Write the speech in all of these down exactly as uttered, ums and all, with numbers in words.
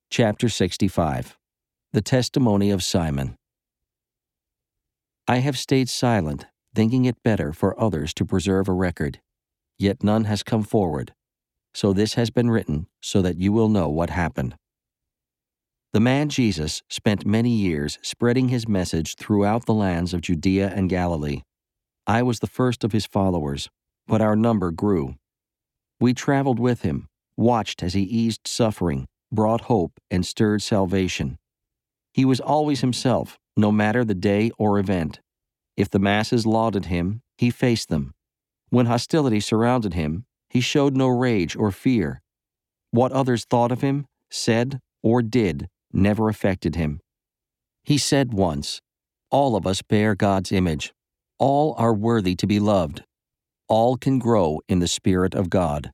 Chapter sixty-five. The Testimony of Simon. I have stayed silent, thinking it better for others to preserve a record. Yet none has come forward. So this has been written so that you will know what happened. The man Jesus spent many years spreading his message throughout the lands of Judea and Galilee. I was the first of his followers, but our number grew. We traveled with him, watched as he eased suffering, brought hope, and stirred salvation. He was always himself, no matter the day or event. If the masses lauded him, he faced them. When hostility surrounded him, he showed no rage or fear. What others thought of him, said, or did never affected him. He said once, "All of us bear God's image. All are worthy to be loved. All can grow in the Spirit of God."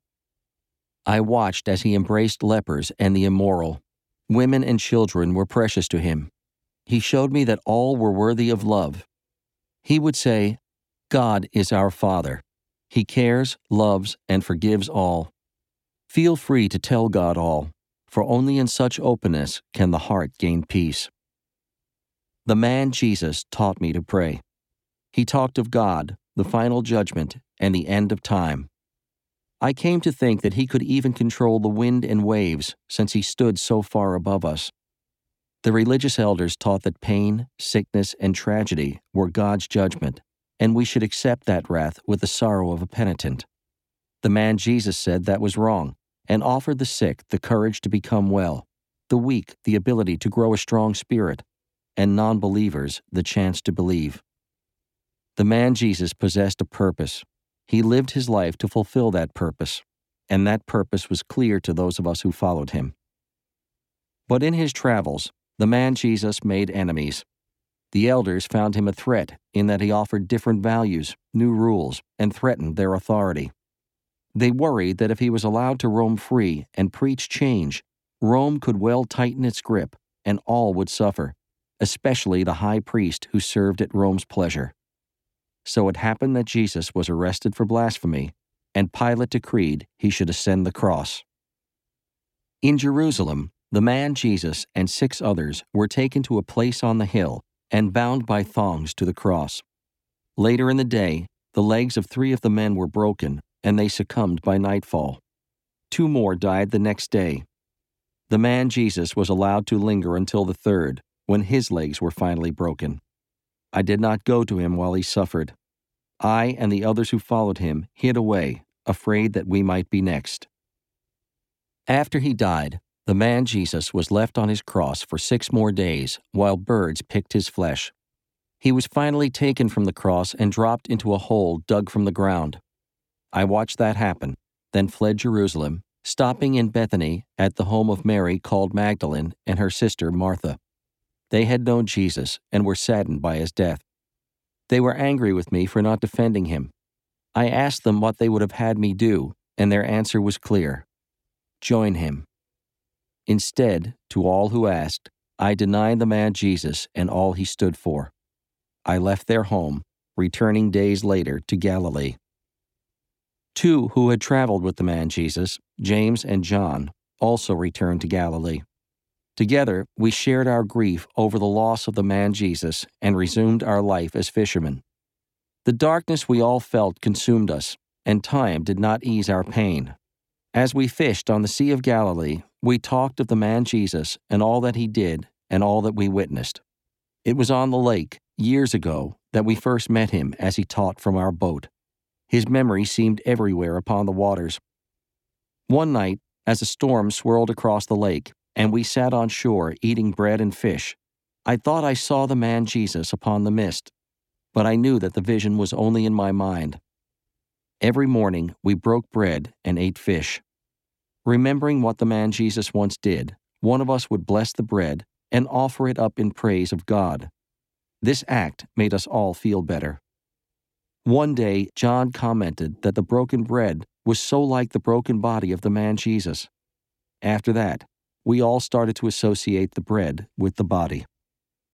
I watched as he embraced lepers and the immoral. Women and children were precious to him. He showed me that all were worthy of love. He would say, "God is our Father. He cares, loves, and forgives all." Feel free to tell God all, for only in such openness can the heart gain peace. The man Jesus taught me to pray. He talked of God, the final judgment, and the end of time. I came to think that he could even control the wind and waves, since he stood so far above us. The religious elders taught that pain, sickness, and tragedy were God's judgment, and we should accept that wrath with the sorrow of a penitent. The man Jesus said that was wrong, and offered the sick the courage to become well, the weak the ability to grow a strong spirit, and non-believers the chance to believe. The man Jesus possessed a purpose. He lived his life to fulfill that purpose, and that purpose was clear to those of us who followed him. But in his travels, the man Jesus made enemies. The elders found him a threat in that he offered different values, new rules, and threatened their authority. They worried that if he was allowed to roam free and preach change, Rome could well tighten its grip, and all would suffer, especially the high priest who served at Rome's pleasure. So it happened that Jesus was arrested for blasphemy, and Pilate decreed he should ascend the cross. In Jerusalem, the man Jesus and six others were taken to a place on the hill and bound by thongs to the cross. Later in the day, the legs of three of the men were broken, and they succumbed by nightfall. Two more died the next day. The man Jesus was allowed to linger until the third, when his legs were finally broken. I did not go to him while he suffered. I and the others who followed him hid away, afraid that we might be next. After he died, the man Jesus was left on his cross for six more days while birds picked his flesh. He was finally taken from the cross and dropped into a hole dug from the ground. I watched that happen, then fled Jerusalem, stopping in Bethany at the home of Mary called Magdalene and her sister Martha. They had known Jesus and were saddened by his death. They were angry with me for not defending him. I asked them what they would have had me do, and their answer was clear: join him. Instead, to all who asked, I denied the man Jesus and all he stood for. I left their home, returning days later to Galilee. Two who had traveled with the man Jesus, James and John, also returned to Galilee. Together, we shared our grief over the loss of the man Jesus and resumed our life as fishermen. The darkness we all felt consumed us, and time did not ease our pain. As we fished on the Sea of Galilee, we talked of the man Jesus and all that he did and all that we witnessed. It was on the lake, years ago, that we first met him as he taught from our boat. His memory seemed everywhere upon the waters. One night, as a storm swirled across the lake, and we sat on shore eating bread and fish, I thought I saw the man Jesus upon the mist, but I knew that the vision was only in my mind. Every morning we broke bread and ate fish. Remembering what the man Jesus once did, one of us would bless the bread and offer it up in praise of God. This act made us all feel better. One day, John commented that the broken bread was so like the broken body of the man Jesus. After that, we all started to associate the bread with the body.